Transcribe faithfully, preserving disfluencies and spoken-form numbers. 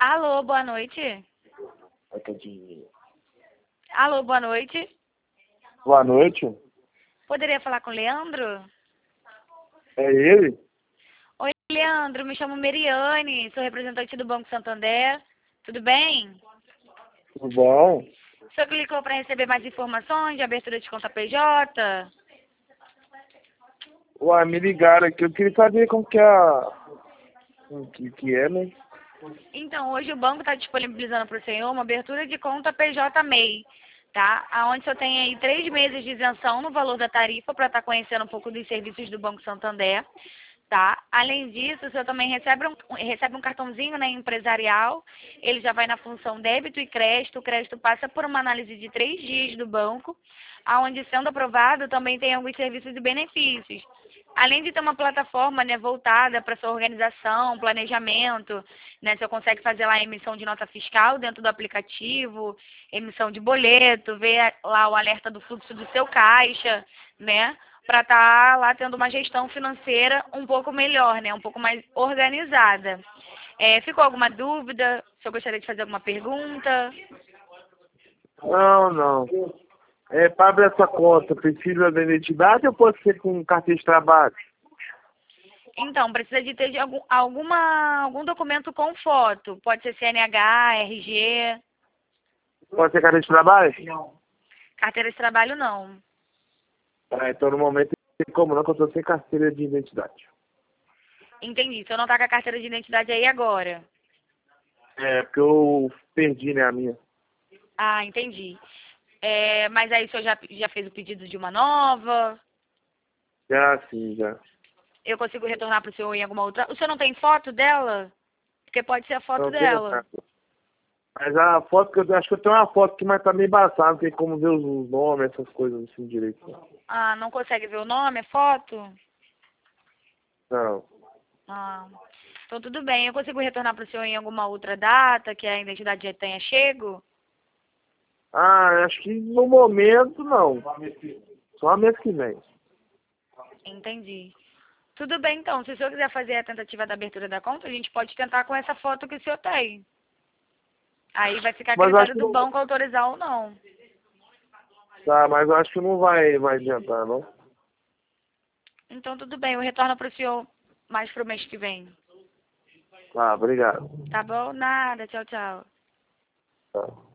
Alô, boa noite. Academia. Alô, boa noite. Boa noite. Poderia falar com o Leandro? É ele? Oi, Leandro, me chamo Meriane, sou representante do Banco Santander. Tudo bem? Tudo bom? O senhor clicou para receber mais informações de abertura de conta P J? Ué, me ligaram aqui. Eu queria saber como que é a... O que que é, né? Então, hoje o banco está disponibilizando para o senhor uma abertura de conta P J M E I, tá? Aonde o senhor tem aí três meses de isenção no valor da tarifa para estar conhecendo um pouco dos serviços do Banco Santander, tá? Além disso, o senhor também recebe um, recebe um cartãozinho, né, empresarial. Ele já vai na função débito e crédito. O crédito passa por uma análise de três dias do banco, aonde, sendo aprovado, também tem alguns serviços e benefícios. Além de ter uma plataforma, né, voltada para sua organização, planejamento, né, você consegue fazer lá a emissão de nota fiscal dentro do aplicativo, emissão de boleto, ver lá o alerta do fluxo do seu caixa, né, para estar lá tendo uma gestão financeira um pouco melhor, né, um pouco mais organizada. É, ficou alguma dúvida? Se eu gostaria de fazer alguma pergunta? Não, não. É, para abrir essa conta, precisa da identidade ou pode ser com carteira de trabalho? Então, precisa de ter de algum, alguma, algum documento com foto. Pode ser C N H, R G, Pode ser carteira de trabalho? carteira de trabalho não. Ah, então no momento não tem como não, que eu tô sem carteira de identidade. Entendi. Você não tá com a carteira de identidade aí agora. É, porque eu perdi, né, a minha. Ah, entendi. É, mas aí o senhor já, já fez o pedido de uma nova? Já sim, já. Eu consigo retornar para o senhor em alguma outra... O senhor não tem foto dela? Porque pode ser a foto Não tenho dela. nada. Mas a foto que eu acho que eu tenho uma foto aqui, mas tá meio embaçada, não tem como ver os nomes, essas coisas assim direito. Ah, não consegue ver o nome, a foto? Não. Ah, então tudo bem. Eu consigo retornar para o senhor em alguma outra data que a identidade já tenha chego? Ah, acho que no momento não. Só mês que vem. Entendi. Tudo bem, então. Se o senhor quiser fazer a tentativa da abertura da conta, a gente pode tentar com essa foto que o senhor tem. Aí vai ficar a Mas eu acho critério que do não. banco autorizar ou não. Tá, mas eu acho que não vai, vai adiantar, não. Então tudo bem, eu retorno para o senhor mais pro mês que vem. Tá, obrigado. Tá bom? Nada. Tchau, tchau. Tá.